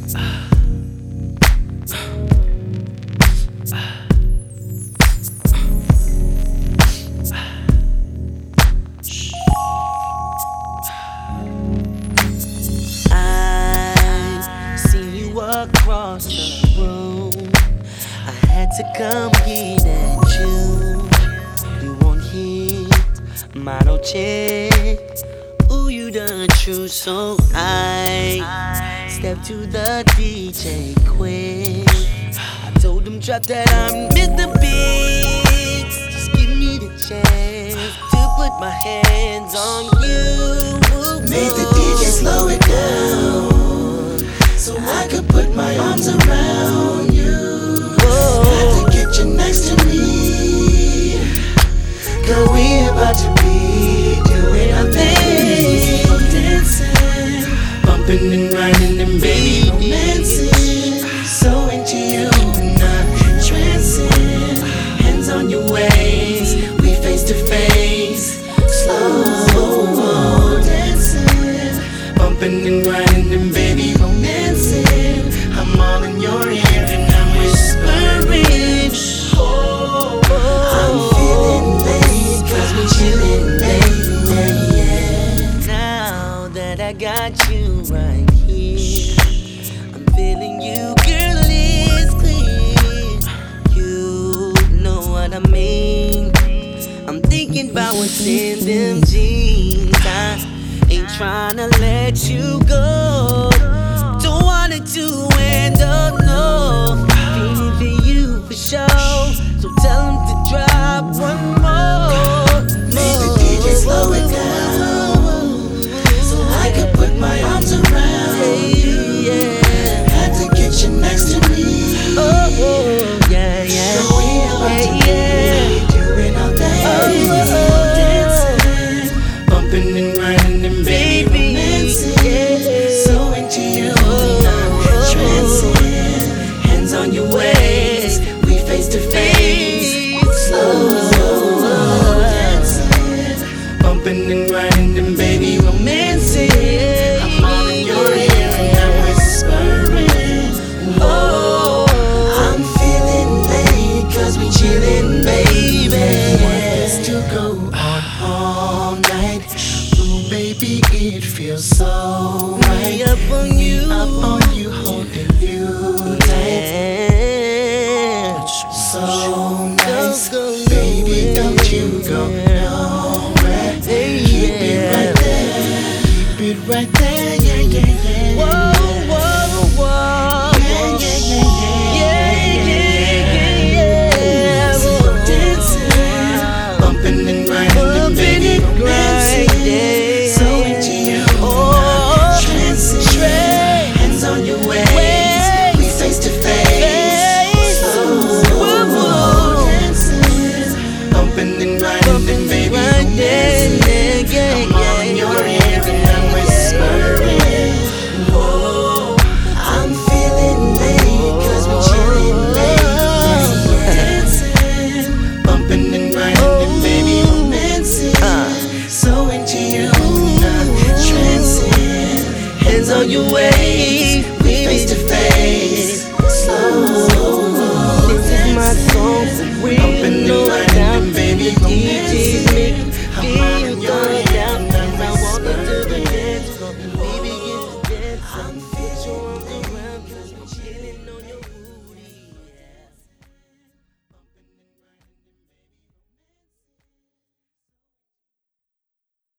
I see you across the room. I had to come get at you. You won't hit my no check. Ooh, you done true, so I stepped to the DJ quick. I told him drop that I'm Mr. Biggs. Just give me the chance to put my hands on you. Make the DJ slow it down so I could put my arms around you. Had to get you next to me, girl, we about to be doing our thing. Dancing, bumping and grinding and baby romancing. So into you and I'm trancing. Hands on your waist, we face to face. Slow dancing, bumping and grinding and baby romancing. I'm all in your ear and I'm whispering. I'm feeling late 'cause we chillin', baby, yeah. Now that I got you right here, I'm feeling you, girl, it's clear. You know what I mean. I'm thinking about what's in them jeans. I ain't tryna let you go.